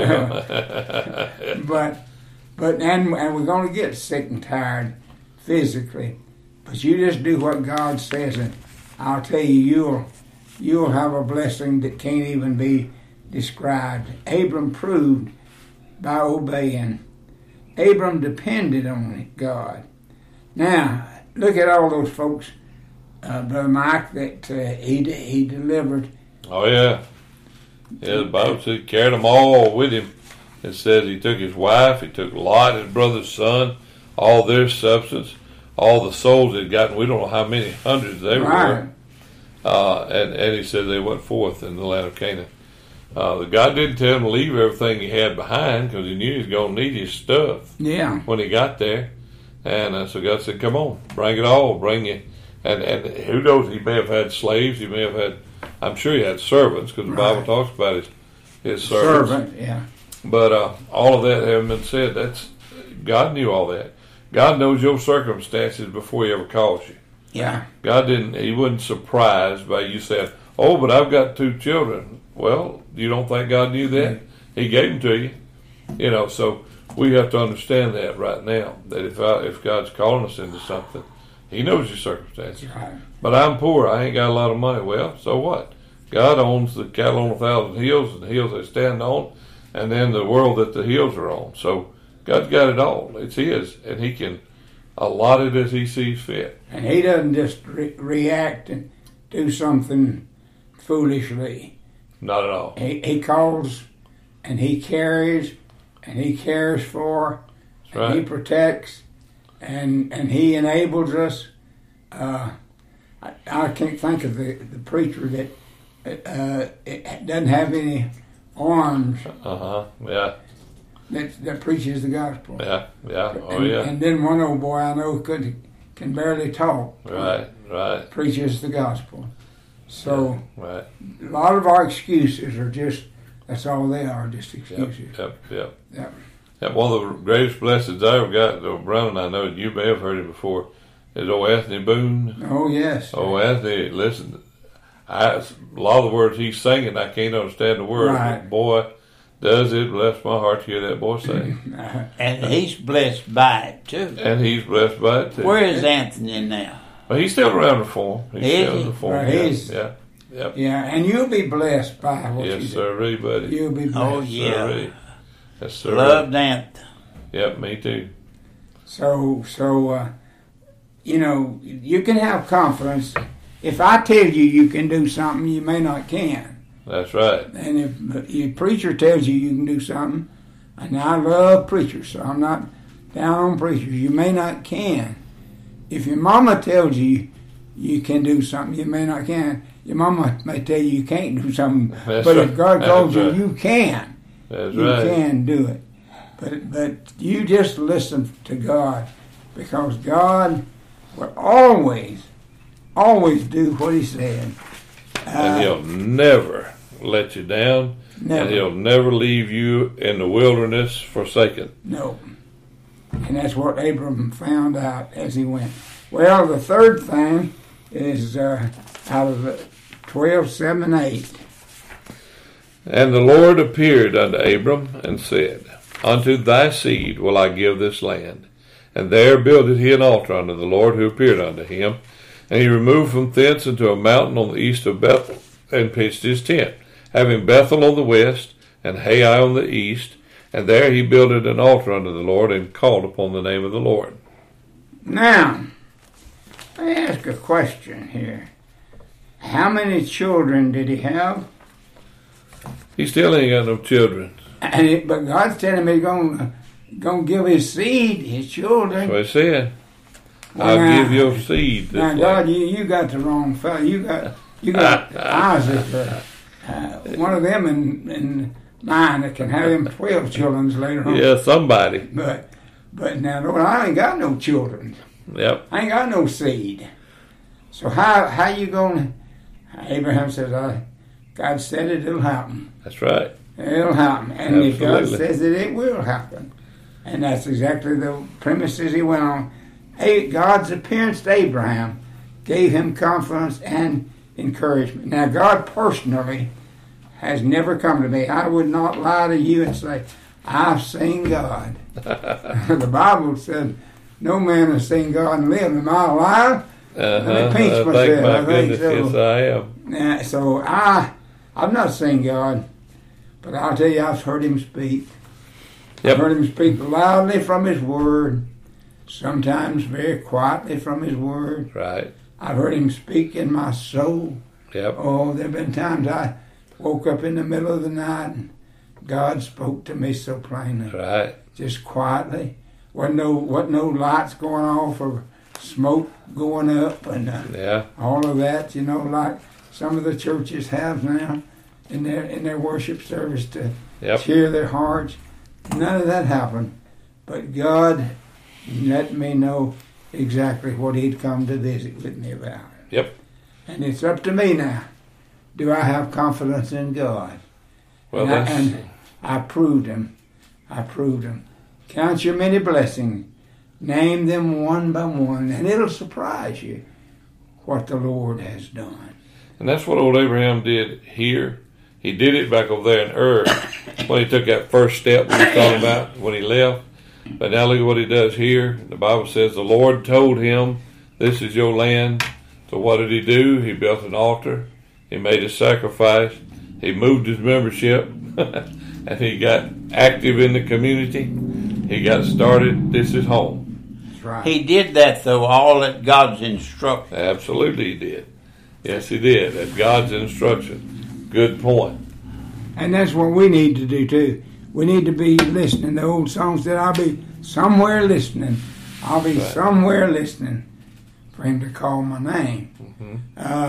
But we're going to get sick and tired physically. But you just do what God says, and I'll tell you, you'll have a blessing that can't even be described. Abram proved by obeying. Abram depended on God. Now, look at all those folks, Brother Mike, that he delivered. Oh, yeah. Yeah, the Bible said he carried them all with him. It says he took his wife, he took Lot, his brother's son, all their substance, all the souls they'd gotten. We don't know how many hundreds they were. And he said they went forth in the land of Canaan. The God didn't tell him to leave everything he had behind because he knew he was going to need his stuff when he got there. And so God said, come on, bring it all, bring it. And who knows, he may have had slaves, he may have had, I'm sure he had servants because the Bible talks about his servants. But all of that having been said, God knew all that. God knows your circumstances before He ever calls you. Yeah. God He wasn't surprised by you saying, oh, but I've got 2 children. Well, you don't think God knew that? He gave them to you. So we have to understand that right now. That if God's calling us into something, He knows your circumstances. Right. But I'm poor. I ain't got a lot of money. Well, so what? God owns the cattle on 1,000 hills and the hills they stand on, and then the world that the hills are on. So God's got it all. It's His, and He can allot it as He sees fit. And He doesn't just react and do something foolishly. Not at all. He calls, and He carries, and He cares for, That's and right. He protects, and He enables us. I can't think of the preacher that it doesn't have any arms Yeah. that preaches the gospel. Yeah. Yeah. Oh, and, yeah. And then one old boy I know can barely talk. Right. Preaches the gospel. So Right. a lot of our excuses are that's all they are, just excuses. Yep. Yep. One of the greatest blessings I ever got, though, Brandon, I know you may have heard it before, is old Anthony Boone. Oh, yes. Oh, Anthony, listen, a lot of the words he's singing, I can't understand the words, Right. but boy, does it bless my heart to hear that boy sing. And he's blessed by it, too. And he's blessed by it, too. Where is Anthony now? Well, he's still around the form. He's Is still he? in the form. Right, he's- Yeah. Yep. Yeah, and you'll be blessed by what you Yes, do. sir, buddy. You'll be blessed. Oh, yeah. Sirree. Yes, sir. Loved Anthony. Yep, me too. So you can have confidence. If I tell you can do something, you may not can. That's right. And if your preacher tells you can do something, and I love preachers, so I'm not down on preachers, you may not can. If your mama tells you can do something, you may not can. Your mama may tell you can't do something, That's but right. if God calls That's you, right. you can. That's You right. can do it. But you just listen to God, because God will always do what He said. And He'll never let you down. Never. And He'll never leave you in the wilderness forsaken. No. And that's what Abram found out as he went. Well, the third thing is out of 12, 7, 8. And the Lord appeared unto Abram and said, Unto thy seed will I give this land. And there builded he an altar unto the Lord who appeared unto him. And he removed from thence into a mountain on the east of Bethel, and pitched his tent, having Bethel on the west, and Hai on the east. And there he builded an altar unto the Lord, and called upon the name of the Lord. Now, let me ask a question here. How many children did he have? He still ain't got no children. But God's telling me He's going to give His seed, His children. That's what he said. Well, I'll now- give your seed this Now, land. God, you got the wrong fellow. You got Isaac, one of them in mine that can have them 12 children later on. Yeah, somebody. But now, Lord, I ain't got no children. Yep. I ain't got no seed. So how you going to... Abraham says, God said it'll happen. That's right. It'll happen. And if God Absolutely. says it will happen. And that's exactly the premises he went on. God's appearance to Abraham gave him confidence and encouragement. Now, God personally has never come to me. I would not lie to you and say, I've seen God. The Bible says, no man has seen God and lived. Am I alive? Let me pinch Thank myself. my I think goodness, so. yes I am. So I've not seen God, but I'll tell you, I've heard Him speak. Yep. I've heard Him speak loudly from His Word, sometimes very quietly from His Word. Right. I've heard Him speak in my soul. Yep. Oh, there have been times I woke up in the middle of the night and God spoke to me so plainly, Right. just quietly. Wasn't no lights going off or smoke going up and Yeah. all of that, like some of the churches have now in their worship service to Yep. cheer their hearts. None of that happened. But God let me know exactly what He'd come to visit with me about. Yep. And it's up to me now. Do I have confidence in God? Well, And I proved Him. Count your many blessings. Name them one by one, and it'll surprise you what the Lord has done. and that's what old Abraham did here. He did it back over there in Ur when he took that first step we were talking about when he left. But now look at what he does here. The Bible says the Lord told him, this is your land. So what did he do? He built an altar. He made a sacrifice. He moved his membership. And he got active in the community. He got started. This is home. That's right. He did that, though, all at God's instruction. Absolutely he did. Yes, he did. At God's instruction. Good point. And that's what we need to do, too. We need to be listening. The old song said, I'll be somewhere listening. I'll be somewhere listening for him to call my name.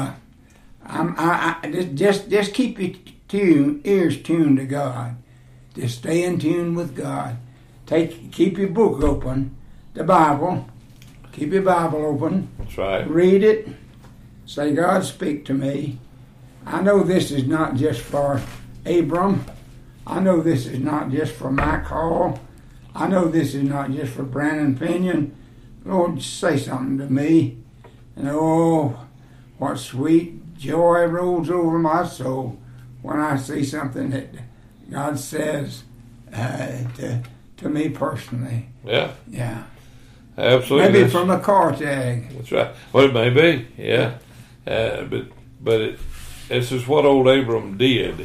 Mm-hmm. Just keep your ears tuned to God. Just stay in tune with God. Keep your book open, the Bible. Keep your Bible open. That's right. Read it. Say, God, speak to me. I know this is not just for Abram. I know this is not just for Mike Hall. I know this is not just for Brandon Pinion. Lord, say something to me. And oh, what sweet joy rolls over my soul when I see something that God says to me personally. Yeah. Yeah. Absolutely. Maybe from a car tag. That's right. Well, it may be. Yeah. But this is what old Abram did.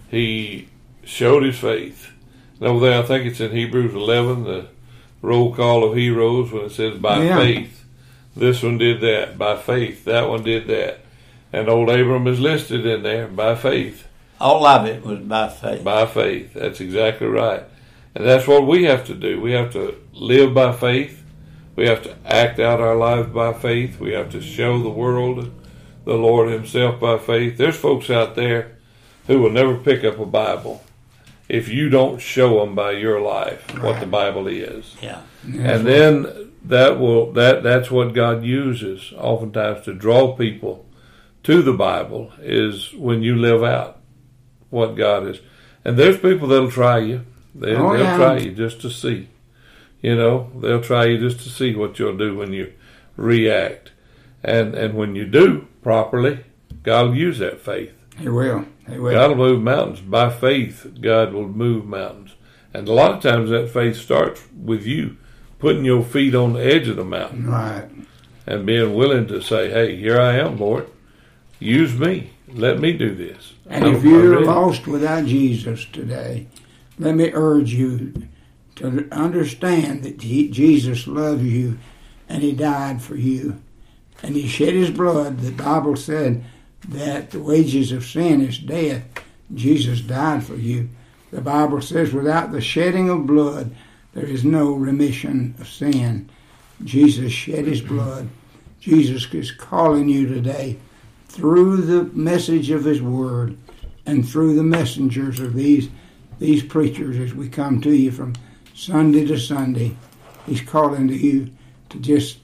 He showed his faith. And over there, I think it's in Hebrews 11, the roll call of heroes, when it says by faith. This one did that by faith. That one did that. And old Abram is listed in there by faith. All of it was by faith. By faith. That's exactly right. And that's what we have to do. We have to live by faith. We have to act out our lives by faith. We have to show the world the Lord himself by faith. There's folks out there who will never pick up a Bible if you don't show them by your life what the Bible is. Yeah. And then that's what God uses oftentimes to draw people to the Bible, is when you live out what God is. And there's people that'll try you. They'll try you just to see. You know, they'll try you just to see what you'll do when you react. And when you do properly, God will use that faith. He will. He will. God will move mountains. By faith, God will move mountains. And a lot of times that faith starts with you putting your feet on the edge of the mountain. Right. And being willing to say, hey, here I am, Lord. Use me. Let me do this. And if you're lost without Jesus today, let me urge you to understand that Jesus loves you and he died for you. And he shed his blood. The Bible said that the wages of sin is death. Jesus died for you. The Bible says without the shedding of blood, there is no remission of sin. Jesus shed his blood. Jesus is calling you today through the message of his word and through the messengers of these preachers as we come to you from Sunday to Sunday. He's calling to you to just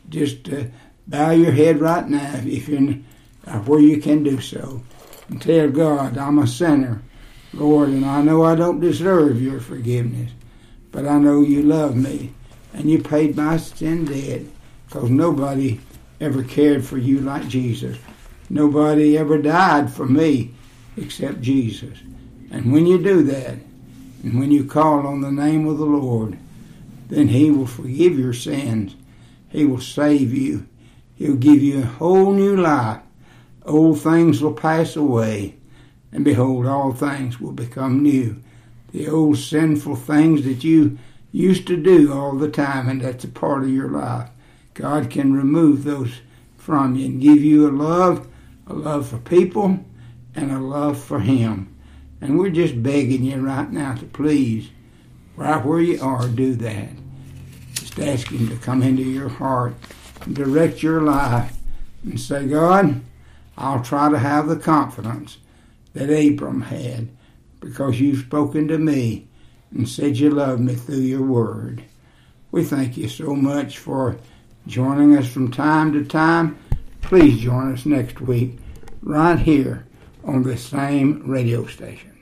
bow your head right now if you're where you can do so and tell God, I'm a sinner, Lord, and I know I don't deserve your forgiveness, but I know you love me and you paid my sin debt, because nobody ever cared for you like Jesus. Nobody ever died for me except Jesus. And when you do that, and when you call on the name of the Lord, then he will forgive your sins. He will save you. He'll give you a whole new life. Old things will pass away, and behold, all things will become new. The old sinful things that you used to do all the time, and that's a part of your life, God can remove those from you and give you a love for people and a love for him. And we're just begging you right now to please, right where you are, do that. Just ask him to come into your heart and direct your life and say, God, I'll try to have the confidence that Abram had, because you've spoken to me and said you love me through your word. We thank you so much for joining us from time to time. Please join us next week right here on the same radio station.